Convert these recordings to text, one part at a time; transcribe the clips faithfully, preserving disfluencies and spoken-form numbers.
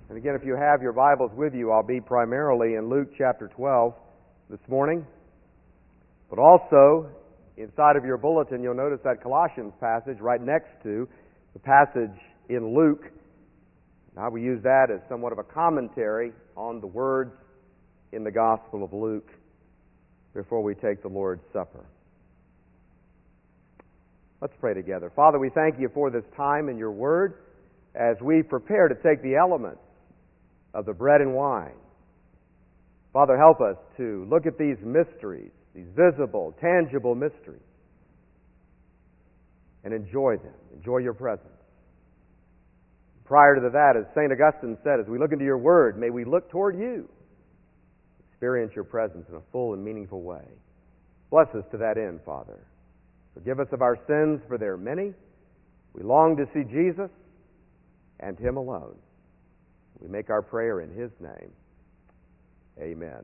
And again, if you have your Bibles with you, I'll be primarily in Luke chapter twelve this morning. But also, inside of your bulletin, you'll notice that Colossians passage right next to the passage in Luke. Now, we use that as somewhat of a commentary on the words in the Gospel of Luke before we take the Lord's Supper. Let's pray together. Father, we thank you for this time in your Word as we prepare to take the elements of the bread and wine. Father, help us to look at these mysteries, these visible, tangible mysteries, and enjoy them, enjoy your presence. Prior to that, as Saint Augustine said, as we look into your Word, may we look toward you, experience your presence in a full and meaningful way. Bless us to that end, Father. Forgive us of our sins, for they are many. We long to see Jesus and Him alone. We make our prayer in His name. Amen.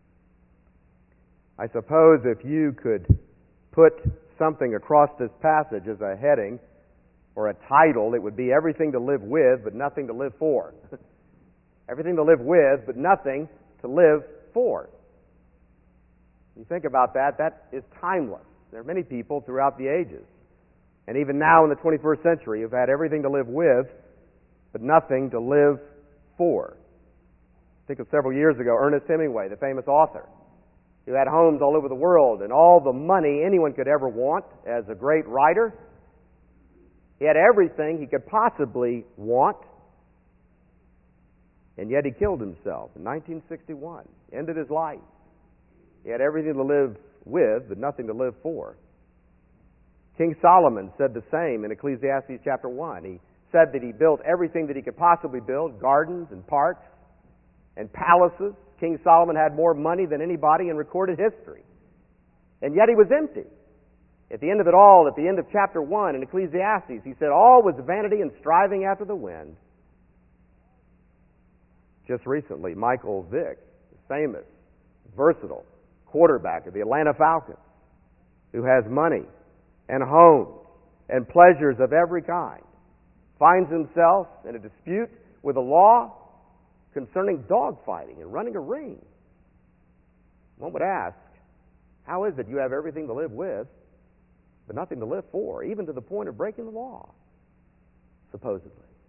I suppose if you could put something across this passage as a heading or a title, it would be everything to live with but nothing to live for. Everything to live with but nothing to live for. You think about that, that is timeless. There are many people throughout the ages, and even now in the twenty-first century, who've had everything to live with but nothing to live for. Think of several years ago, Ernest Hemingway, the famous author, who had homes all over the world and all the money anyone could ever want as a great writer. He had everything he could possibly want, and yet he killed himself in nineteen sixty-one, ended his life. He had everything to live with, but nothing to live for. King Solomon said the same in Ecclesiastes chapter one. He said that he built everything that he could possibly build, gardens and parks and palaces. King Solomon had more money than anybody in recorded history. And yet he was empty. At the end of it all, at the end of chapter one in Ecclesiastes, he said, all was vanity and striving after the wind. Just recently, Michael Vick, the famous, versatile quarterback of the Atlanta Falcons, who has money and homes and pleasures of every kind, finds himself in a dispute with the law concerning dogfighting and running a ring. One would ask, how is it you have everything to live with, but nothing to live for, even to the point of breaking the law, supposedly?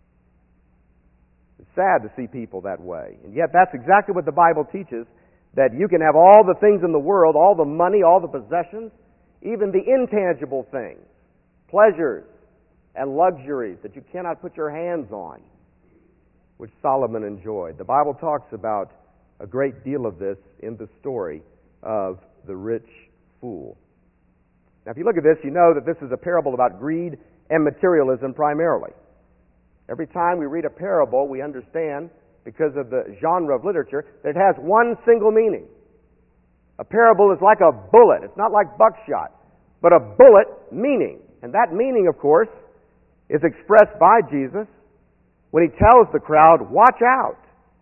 It's sad to see people that way. And yet that's exactly what the Bible teaches, that you can have all the things in the world, all the money, all the possessions, even the intangible things, pleasures and luxuries that you cannot put your hands on, which Solomon enjoyed. The Bible talks about a great deal of this in the story of the rich fool. Now, if you look at this, you know that this is a parable about greed and materialism primarily. Every time we read a parable, we understand, because of the genre of literature, that it has one single meaning. A parable is like a bullet. It's not like buckshot, but a bullet meaning. And that meaning, of course, is expressed by Jesus when He tells the crowd, watch out.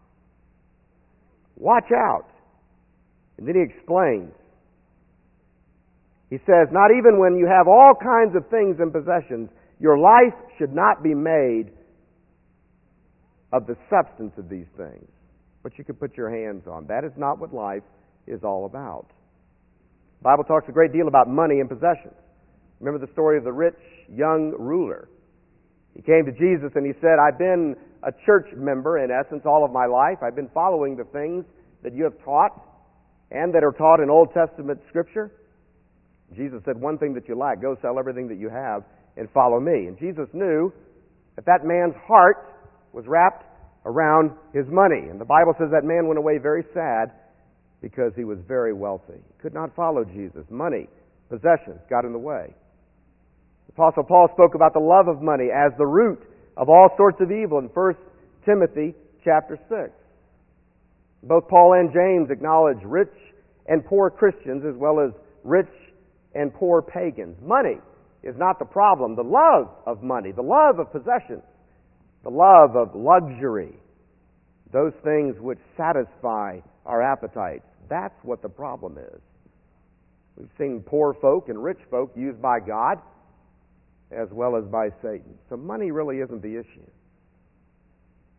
Watch out. And then He explains. He says, not even when you have all kinds of things and possessions, your life should not be made of the substance of these things, but you can put your hands on. That is not what life is all about. The Bible talks a great deal about money and possessions. Remember the story of the rich young ruler. He came to Jesus and he said, I've been a church member, in essence, all of my life. I've been following the things that you have taught and that are taught in Old Testament Scripture. Jesus said, one thing that you lack, go sell everything that you have and follow me. And Jesus knew that that man's heart was wrapped around his money. And the Bible says that man went away very sad because he was very wealthy. He could not follow Jesus. Money, possessions got in the way. The Apostle Paul spoke about the love of money as the root of all sorts of evil in First Timothy chapter six. Both Paul and James acknowledge rich and poor Christians as well as rich and poor pagans. Money is not the problem. The love of money, the love of possessions, the love of luxury, those things which satisfy our appetites, that's what the problem is. We've seen poor folk and rich folk used by God as well as by Satan. So money really isn't the issue.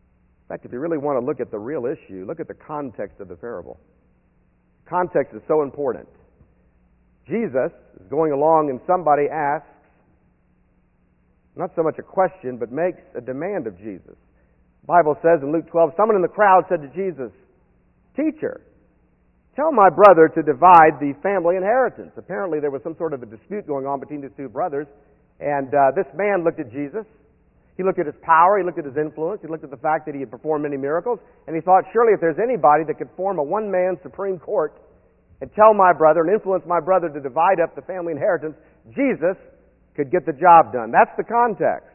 In fact, if you really want to look at the real issue, look at the context of the parable. Context is so important. Jesus is going along and somebody asks, not so much a question, but makes a demand of Jesus. The Bible says in Luke twelve, someone in the crowd said to Jesus, "Teacher, tell my brother to divide the family inheritance." Apparently there was some sort of a dispute going on between these two brothers, and uh, this man looked at Jesus. He looked at his power, he looked at his influence, he looked at the fact that he had performed many miracles, and he thought, surely if there's anybody that could form a one-man Supreme Court and tell my brother and influence my brother to divide up the family inheritance, Jesus could get the job done. That's the context.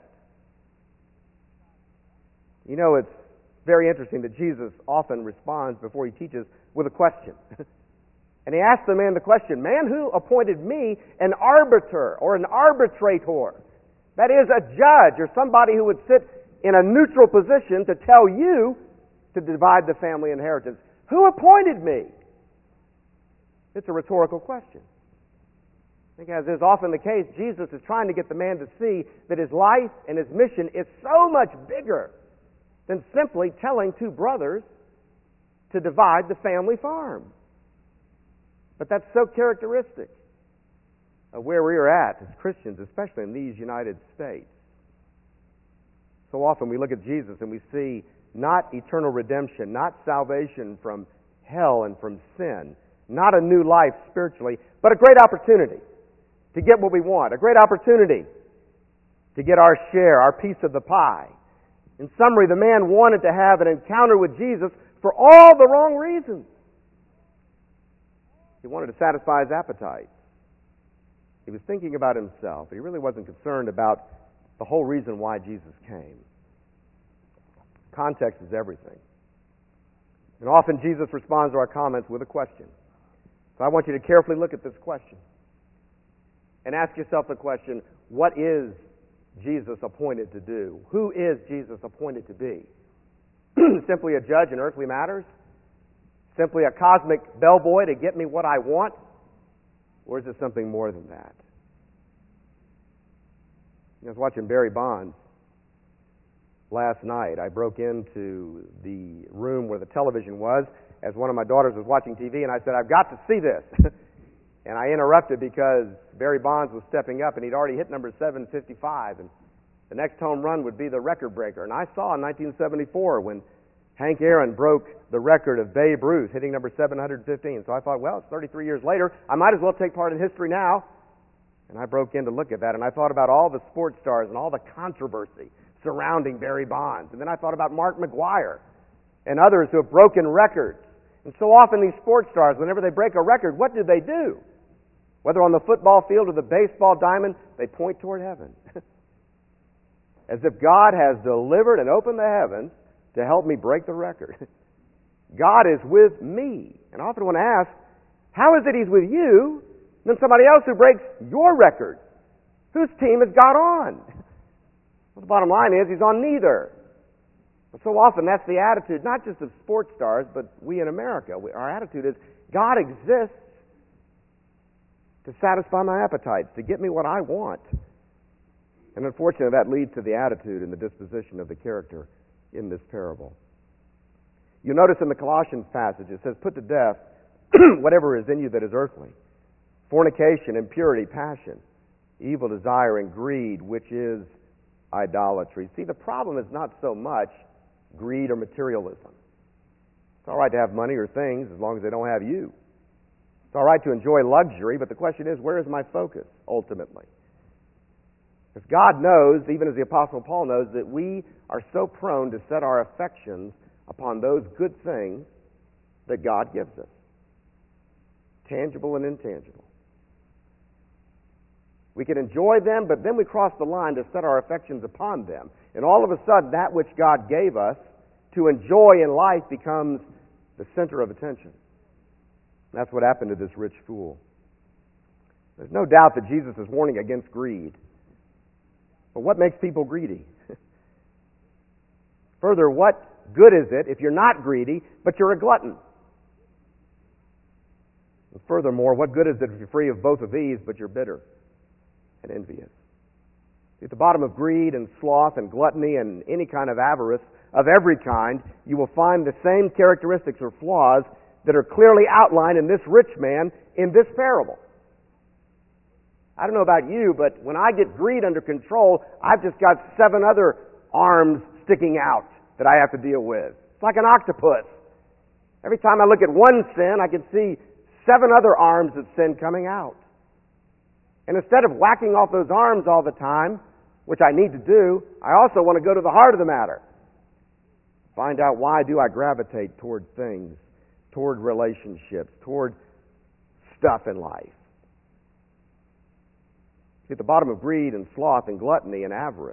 You know, it's very interesting that Jesus often responds before he teaches with a question. And he asked the man the question, "Man, who appointed me an arbiter or an arbitrator?" That is, a judge or somebody who would sit in a neutral position to tell you to divide the family inheritance. Who appointed me? It's a rhetorical question. I think, as is often the case, Jesus is trying to get the man to see that his life and his mission is so much bigger than simply telling two brothers to divide the family farm. But that's so characteristic of where we are at as Christians, especially in these United States. So often we look at Jesus and we see not eternal redemption, not salvation from hell and from sin, not a new life spiritually, but a great opportunity to get what we want, a great opportunity to get our share, our piece of the pie. In summary, the man wanted to have an encounter with Jesus for all the wrong reasons. He wanted to satisfy his appetite. He was thinking about himself. He really wasn't concerned about the whole reason why Jesus came. Context is everything. And often Jesus responds to our comments with a question. So I want you to carefully look at this question and ask yourself the question, what is Jesus appointed to do? Who is Jesus appointed to be? Simply a judge in earthly matters? Simply a cosmic bellboy to get me what I want? Or is it something more than that? I was watching Barry Bonds last night. I broke into the room where the television was as one of my daughters was watching T V, and I said, "I've got to see this." And I interrupted because Barry Bonds was stepping up, and he'd already hit number seven fifty-five, and the next home run would be the record breaker. And I saw in nineteen seventy-four when Hank Aaron broke the record of Babe Ruth, hitting number seven hundred fifteen. So I thought, well, it's thirty-three years later. I might as well take part in history now. And I broke in to look at that, and I thought about all the sports stars and all the controversy surrounding Barry Bonds. And then I thought about Mark McGwire and others who have broken records. And so often these sports stars, whenever they break a record, what do they do? Whether on the football field or the baseball diamond, they point toward heaven. As if God has delivered and opened the heavens to help me break the record. God is with me. And I often want to ask, how is it He's with you than somebody else who breaks your record? Whose team has God on? Well, the bottom line is He's on neither. But so often that's the attitude, not just of sports stars, but we in America. We, our attitude is, God exists to satisfy my appetites, to get me what I want. And unfortunately, that leads to the attitude and the disposition of the character in this parable. You'll notice in the Colossians passage, it says, put to death whatever is in you that is earthly. Fornication, impurity, passion, evil desire, and greed, which is idolatry. See, the problem is not so much greed or materialism. It's all right to have money or things as long as they don't have you. It's all right to enjoy luxury, but the question is, where is my focus ultimately? Because God knows, even as the Apostle Paul knows, that we are so prone to set our affections upon those good things that God gives us, tangible and intangible. We can enjoy them, but then we cross the line to set our affections upon them. And all of a sudden, that which God gave us to enjoy in life becomes the center of attention. That's what happened to this rich fool. There's no doubt that Jesus is warning against greed. But what makes people greedy? Further, what good is it if you're not greedy, but you're a glutton? And furthermore, what good is it if you're free of both of these, but you're bitter and envious? At the bottom of greed and sloth and gluttony and any kind of avarice of every kind, you will find the same characteristics or flaws that are clearly outlined in this rich man in this parable. I don't know about you, but when I get greed under control, I've just got seven other arms sticking out that I have to deal with. It's like an octopus. Every time I look at one sin, I can see seven other arms of sin coming out. And instead of whacking off those arms all the time, which I need to do, I also want to go to the heart of the matter. Find out, why do I gravitate toward things, toward relationships, toward stuff in life? At the bottom of greed and sloth and gluttony and avarice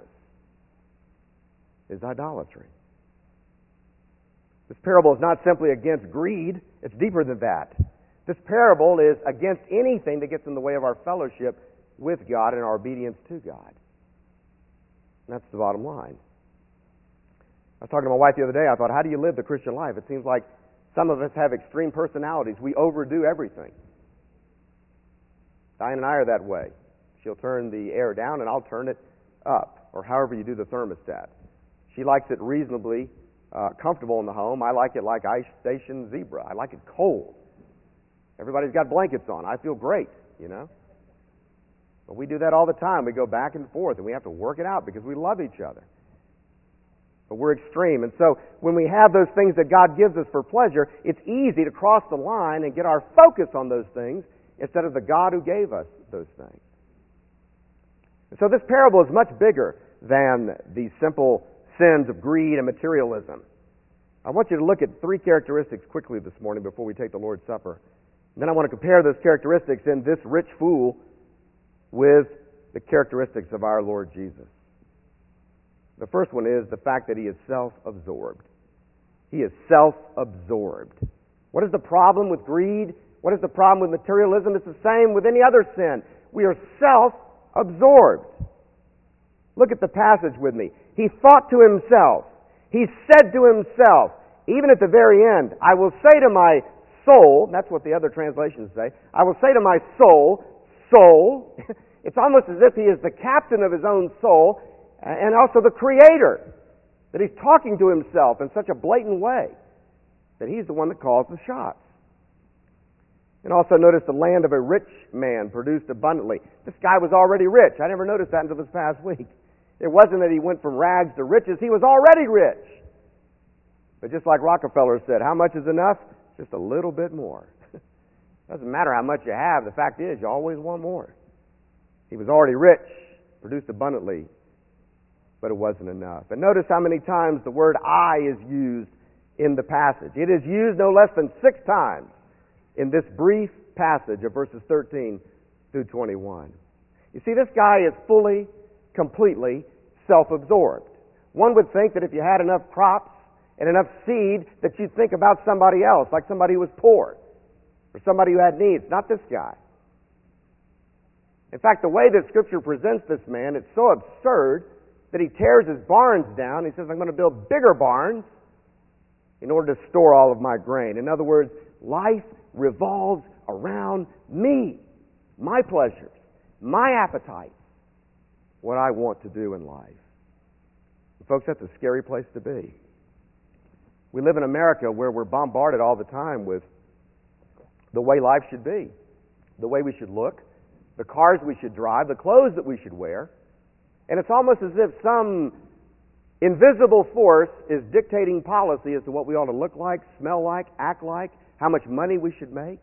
is idolatry. This parable is not simply against greed, it's deeper than that. This parable is against anything that gets in the way of our fellowship with God and our obedience to God. And that's the bottom line. I was talking to my wife the other day. I thought, how do you live the Christian life? It seems like some of us have extreme personalities. We overdo everything. Diane and I are that way. She'll turn the air down and I'll turn it up, or however you do the thermostat. She likes it reasonably uh, comfortable in the home. I like it like Ice Station Zebra. I like it cold. Everybody's got blankets on. I feel great, you know. But we do that all the time. We go back and forth, and we have to work it out because we love each other. But we're extreme. And so when we have those things that God gives us for pleasure, it's easy to cross the line and get our focus on those things instead of the God who gave us those things. And so this parable is much bigger than the simple sins of greed and materialism. I want you to look at three characteristics quickly this morning before we take the Lord's Supper. And then I want to compare those characteristics in this rich fool with the characteristics of our Lord Jesus. The first one is the fact that he is self-absorbed. He is self-absorbed. What is the problem with greed? What is the problem with materialism? It's the same with any other sin. We are self-absorbed. Look at the passage with me. He thought to himself. He said to himself, even at the very end, I will say to my soul, that's what the other translations say, I will say to my soul, soul, it's almost as if he is the captain of his own soul and also the creator, that he's talking to himself in such a blatant way that he's the one that calls the shots. And also notice the land of a rich man produced abundantly. This guy was already rich. I never noticed that until this past week. It wasn't that he went from rags to riches. He was already rich. But just like Rockefeller said, how much is enough? Just a little bit more. Doesn't matter how much you have. The fact is, you always want more. He was already rich, produced abundantly, but it wasn't enough. And notice how many times the word I is used in the passage. It is used no less than six times in this brief passage of verses thirteen through twenty-one. You see, this guy is fully, completely self-absorbed. One would think that if you had enough crops and enough seed that you'd think about somebody else, like somebody who was poor or somebody who had needs. Not this guy. In fact, the way that Scripture presents this man, it's so absurd that he tears his barns down. He says, I'm going to build bigger barns in order to store all of my grain. In other words, life revolves around me, my pleasures, my appetites, what I want to do in life. And folks, that's a scary place to be. We live in America where we're bombarded all the time with the way life should be, the way we should look, the cars we should drive, the clothes that we should wear. And it's almost as if some invisible force is dictating policy as to what we ought to look like, smell like, act like, how much money we should make.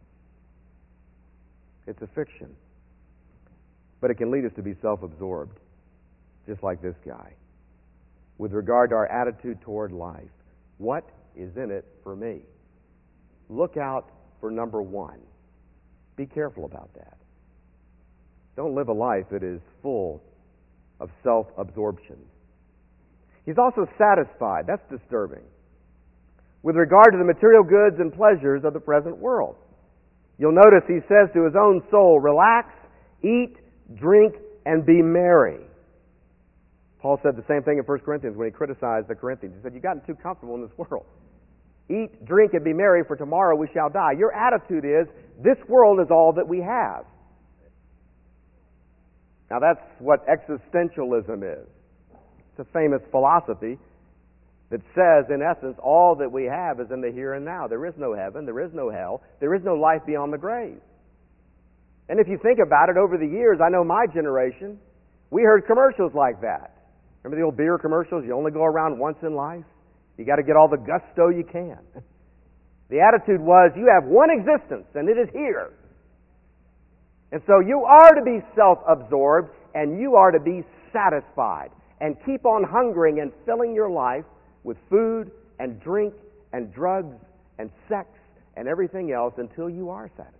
It's a fiction. But it can lead us to be self-absorbed, just like this guy. With regard to our attitude toward life, what is in it for me? Look out for number one. Be careful about that. Don't live a life that is full of self-absorption. He's also satisfied. That's disturbing. With regard to the material goods and pleasures of the present world. You'll notice he says to his own soul, relax, eat, drink, and be merry. Paul said the same thing in First Corinthians when he criticized the Corinthians. He said, you've gotten too comfortable in this world. Eat, drink, and be merry, for tomorrow we shall die. Your attitude is, this world is all that we have. Now that's what existentialism is. It's a famous philosophy that says, in essence, all that we have is in the here and now. There is no heaven, there is no hell, there is no life beyond the grave. And if you think about it, over the years, I know my generation, we heard commercials like that. Remember the old beer commercials? You only go around once in life. You got to get all the gusto you can. The attitude was, you have one existence, and it is here. And so you are to be self-absorbed, and you are to be satisfied, and keep on hungering and filling your life with food and drink and drugs and sex and everything else until you are satisfied.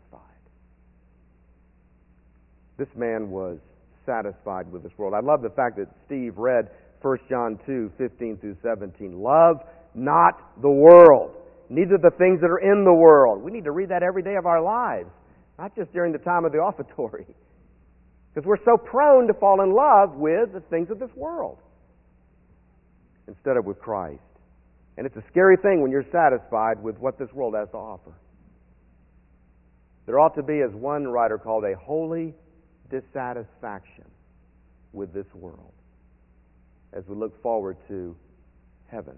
This man was satisfied with this world. I love the fact that Steve read First John two, fifteen through seventeen. Love not the world, neither the things that are in the world. We need to read that every day of our lives, not just during the time of the offertory. Because we're so prone to fall in love with the things of this world instead of with Christ. And it's a scary thing when you're satisfied with what this world has to offer. There ought to be, as one writer called, a holy dissatisfaction with this world as we look forward to heaven.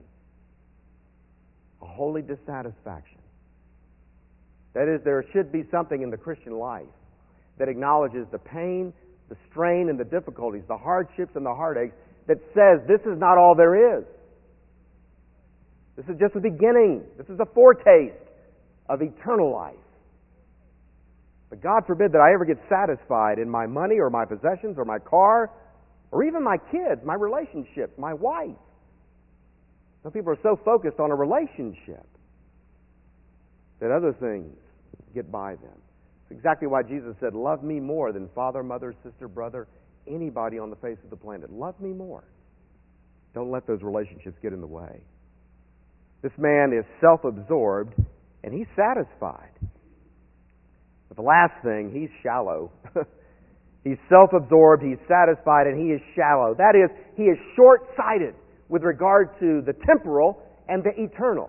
A holy dissatisfaction. That is, there should be something in the Christian life that acknowledges the pain, the strain, and the difficulties, the hardships and the heartaches, that says this is not all there is. This is just the beginning. This is a foretaste of eternal life. But God forbid that I ever get satisfied in my money or my possessions or my car or even my kids, my relationships, my wife. Some people are so focused on a relationship that other things get by them. It's exactly why Jesus said, love me more than father, mother, sister, brother, anybody on the face of the planet. Love me more. Don't let those relationships get in the way. This man is self-absorbed and he's satisfied. But the last thing, he's shallow. He's self-absorbed, he's satisfied, and he is shallow. That is, he is short-sighted with regard to the temporal and the eternal.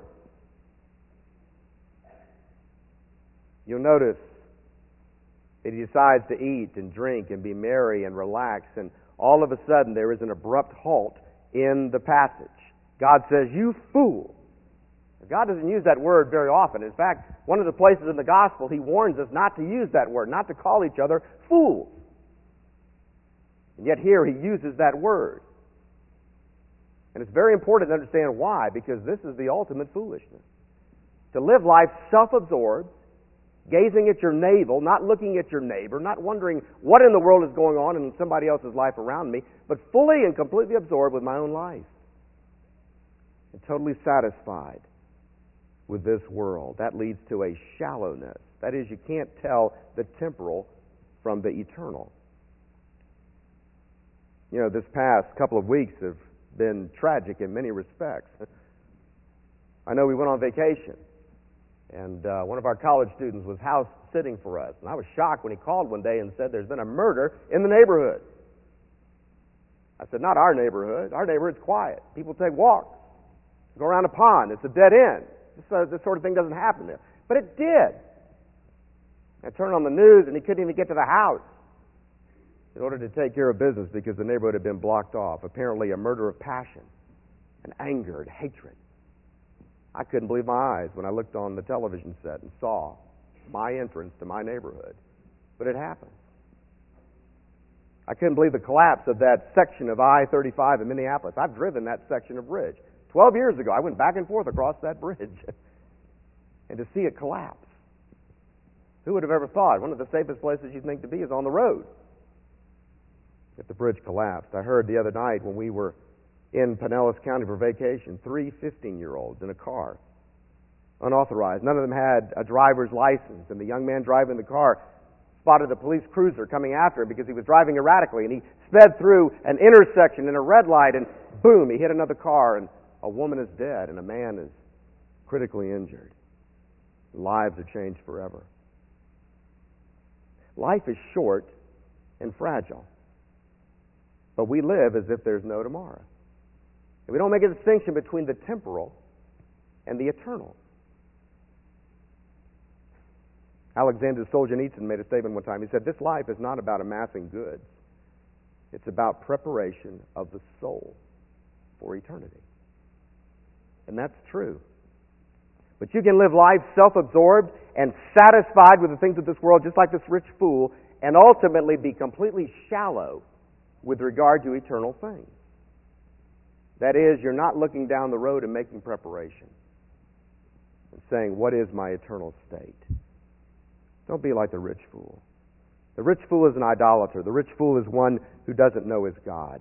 You'll notice that he decides to eat and drink and be merry and relax, and all of a sudden there is an abrupt halt in the passage. God says, you fool. God doesn't use that word very often. In fact, one of the places in the gospel, he warns us not to use that word, not to call each other fools. And yet here he uses that word. And it's very important to understand why, because this is the ultimate foolishness. To live life self-absorbed, gazing at your navel, not looking at your neighbor, not wondering what in the world is going on in somebody else's life around me, but fully and completely absorbed with my own life. And totally satisfied with this world. That leads to a shallowness. That is, you can't tell the temporal from the eternal. You know, this past couple of weeks have been tragic in many respects. I know we went on vacation, and uh, one of our college students was house sitting for us, and I was shocked when he called one day and said there's been a murder in the neighborhood. I said, not our neighborhood. Our neighborhood's quiet. People take walks, go around a pond. It's a dead end. This, uh, this sort of thing doesn't happen there. But it did. I turned on the news, and he couldn't even get to the house in order to take care of business because the neighborhood had been blocked off. Apparently a murder of passion and anger and hatred. I couldn't believe my eyes when I looked on the television set and saw my entrance to my neighborhood. But it happened. I couldn't believe the collapse of that section of I thirty-five in Minneapolis. I've driven that section of bridge. Twelve years ago, I went back and forth across that bridge. And to see it collapse. Who would have ever thought one of the safest places you think to be is on the road? If the bridge collapsed. I heard the other night when we were in Pinellas County for vacation, three fifteen-year-olds in a car, unauthorized. None of them had a driver's license, and the young man driving the car spotted a police cruiser coming after him because he was driving erratically, and he sped through an intersection in a red light, and boom, he hit another car, and a woman is dead, and a man is critically injured. Lives are changed forever. Life is short and fragile. But we live as if there's no tomorrow. And we don't make a distinction between the temporal and the eternal. Alexander Solzhenitsyn made a statement one time. He said, this life is not about amassing goods. It's about preparation of the soul for eternity. And that's true. But you can live life self-absorbed and satisfied with the things of this world, just like this rich fool, and ultimately be completely shallow with regard to eternal things. That is, you're not looking down the road and making preparation and saying, what is my eternal state? Don't be like the rich fool. The rich fool is an idolater. The rich fool is one who doesn't know his God.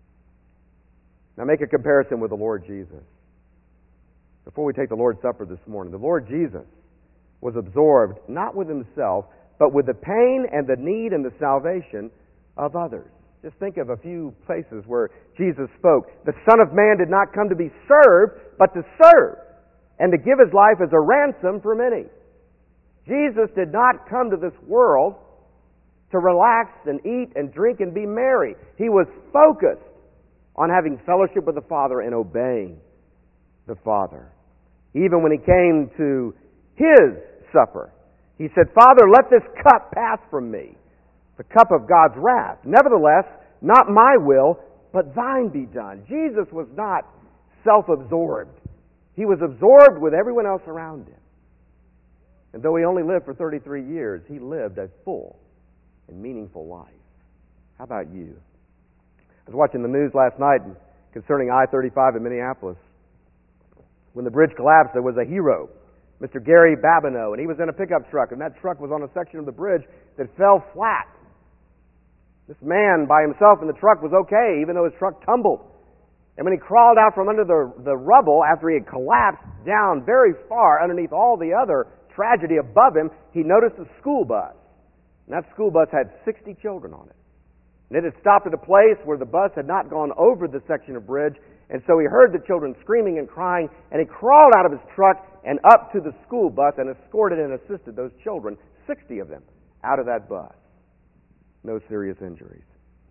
Now make a comparison with the Lord Jesus. Before we take the Lord's Supper this morning, the Lord Jesus was absorbed not with himself, but with the pain and the need and the salvation of others. Just think of a few places where Jesus spoke. The Son of Man did not come to be served, but to serve, and to give his life as a ransom for many. Jesus did not come to this world to relax and eat and drink and be merry. He was focused on having fellowship with the Father and obeying the Father. Even when he came to his supper, he said, Father, let this cup pass from me, the cup of God's wrath. Nevertheless, not my will, but thine be done. Jesus was not self-absorbed. He was absorbed with everyone else around him. And though he only lived for thirty-three years, he lived a full and meaningful life. How about you? I was watching the news last night concerning I thirty-five in Minneapolis. When the bridge collapsed, there was a hero, Mister Gary Babineau, and he was in a pickup truck, and that truck was on a section of the bridge that fell flat. This man by himself in the truck was okay, even though his truck tumbled. And when he crawled out from under the, the rubble after he had collapsed down very far underneath all the other tragedy above him, he noticed a school bus. And that school bus had sixty children on it. And it had stopped at a place where the bus had not gone over the section of bridge, and so he heard the children screaming and crying, and he crawled out of his truck and up to the school bus and escorted and assisted those children, sixty of them, out of that bus. No serious injuries.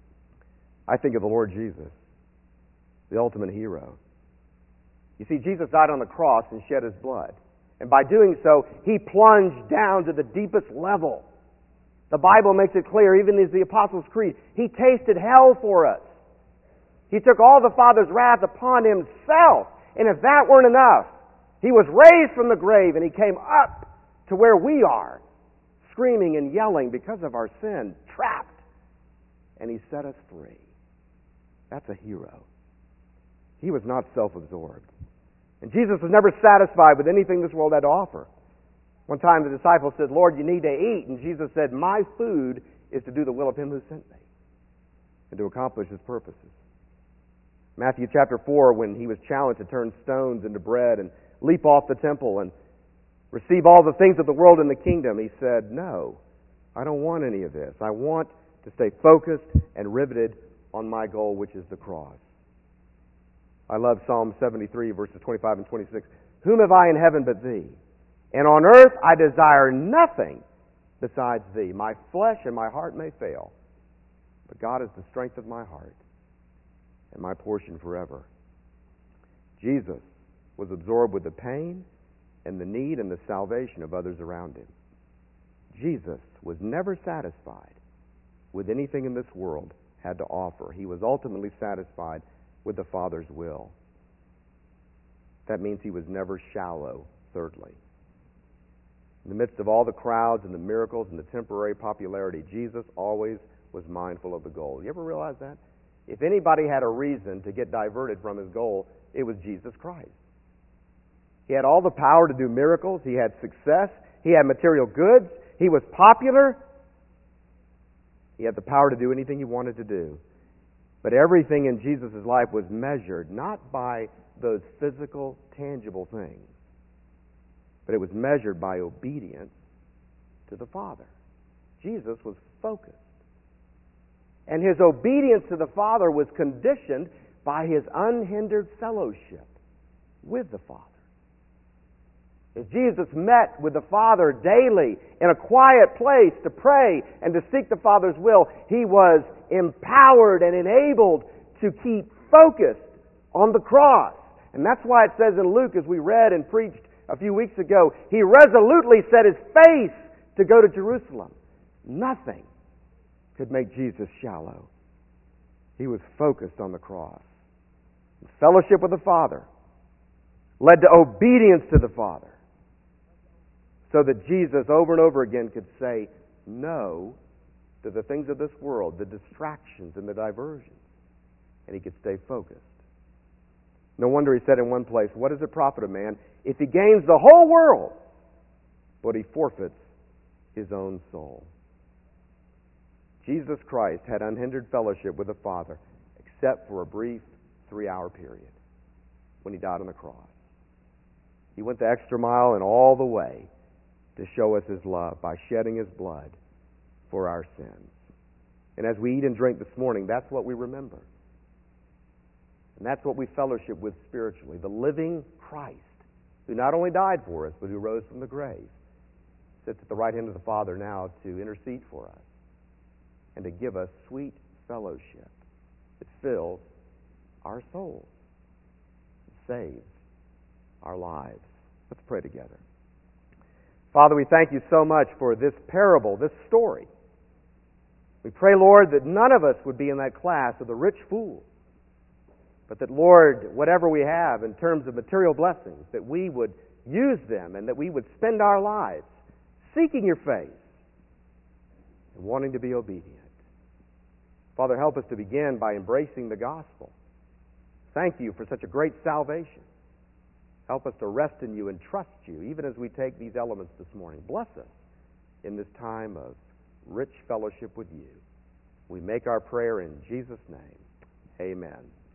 I think of the Lord Jesus, the ultimate hero. You see, Jesus died on the cross and shed his blood. And by doing so, he plunged down to the deepest level. The Bible makes it clear, even as the Apostles' Creed, he tasted hell for us. He took all the Father's wrath upon himself. And if that weren't enough, he was raised from the grave and he came up to where we are, screaming and yelling because of our sin, trapped. And he set us free. That's a hero. He was not self-absorbed. And Jesus was never satisfied with anything this world had to offer. One time the disciples said, Lord, you need to eat. And Jesus said, my food is to do the will of him who sent me and to accomplish his purposes. Matthew chapter four, when he was challenged to turn stones into bread and leap off the temple and receive all the things of the world in the kingdom, he said, no, I don't want any of this. I want to stay focused and riveted on my goal, which is the cross. I love Psalm seventy-three, verses twenty-five and twenty-six. Whom have I in heaven but thee? And on earth I desire nothing besides thee. My flesh and my heart may fail, but God is the strength of my heart and my portion forever. Jesus was absorbed with the pain and the need and the salvation of others around him. Jesus was never satisfied with anything in this world had to offer. He was ultimately satisfied with the Father's will. That means he was never shallow, thirdly. In the midst of all the crowds and the miracles and the temporary popularity, Jesus always was mindful of the goal. You ever realize that? If anybody had a reason to get diverted from his goal, it was Jesus Christ. He had all the power to do miracles. He had success. He had material goods. He was popular. He had the power to do anything he wanted to do. But everything in Jesus' life was measured not by those physical, tangible things, but it was measured by obedience to the Father. Jesus was focused. And his obedience to the Father was conditioned by his unhindered fellowship with the Father. As Jesus met with the Father daily in a quiet place to pray and to seek the Father's will, he was empowered and enabled to keep focused on the cross. And that's why it says in Luke, as we read and preached a few weeks ago, he resolutely set his face to go to Jerusalem. Nothing could make Jesus shallow. He was fellowship with the Father, led to obedience to the Father, so that Jesus over and over again could say no to the things of this world, the distractions and the diversions, and he could stay focused. No wonder he said in one place, what does it profit a man if he gains the whole world, but he forfeits his own soul? Jesus Christ had unhindered fellowship with the Father except for a brief three-hour period when he died on the cross. He went the extra mile and all the way to show us his love by shedding his blood for our sins. And as we eat and drink this morning, that's what we remember. And that's what we fellowship with spiritually. The living Christ, who not only died for us, but who rose from the grave, sits at the right hand of the Father now to intercede for us and to give us sweet fellowship that fills our souls, saves our lives. Let's pray together. Father, we thank you so much for this parable, this story. We pray, Lord, that none of us would be in that class of the rich fool, but that, Lord, whatever we have in terms of material blessings, that we would use them and that we would spend our lives seeking your face and wanting to be obedient. Father, help us to begin by embracing the gospel. Thank you for such a great salvation. Help us to rest in you and trust you, even as we take these elements this morning. Bless us in this time of rich fellowship with you. We make our prayer in Jesus' name. Amen.